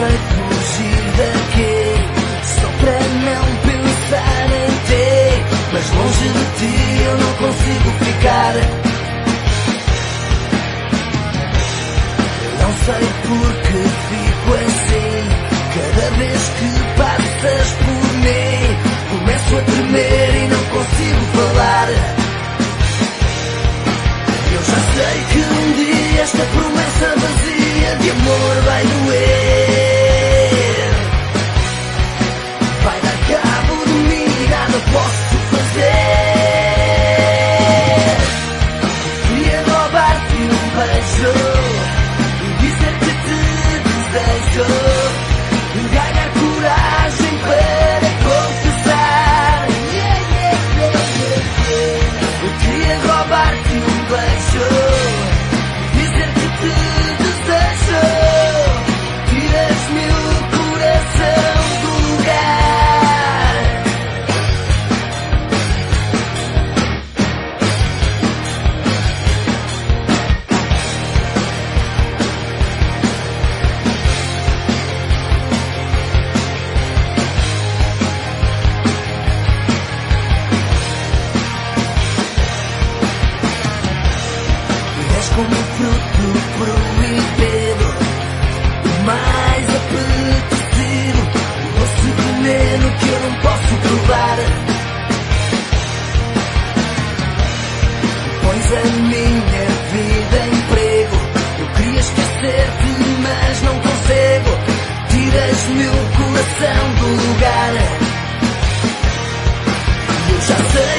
sei fugir daqui, só para não pensar em ti. Mas longe de ti eu não consigo ficar. Não sei porque fico assim. Cada vez que passas por mim, começo a tremer e não consigo falar. Eu já sei que um dia esta promessa vazia de amor vai doer. Vai dar cabo de mim, nada posso fazer. Queria roubar-te um beijo e dizer-te que desejo, ganhar coragem para confessar. Eu queria roubar-te um beijo, dizer-te que desejo, tiras-me o coração do lugar. És como um fruto proibido, o mais apetecido, o doce veneno que eu não posso provar. Pões a minha vida em perigo. Eu queria esquecer-te, mas não consigo. Tiras-me o coração do lugar. Eu já sei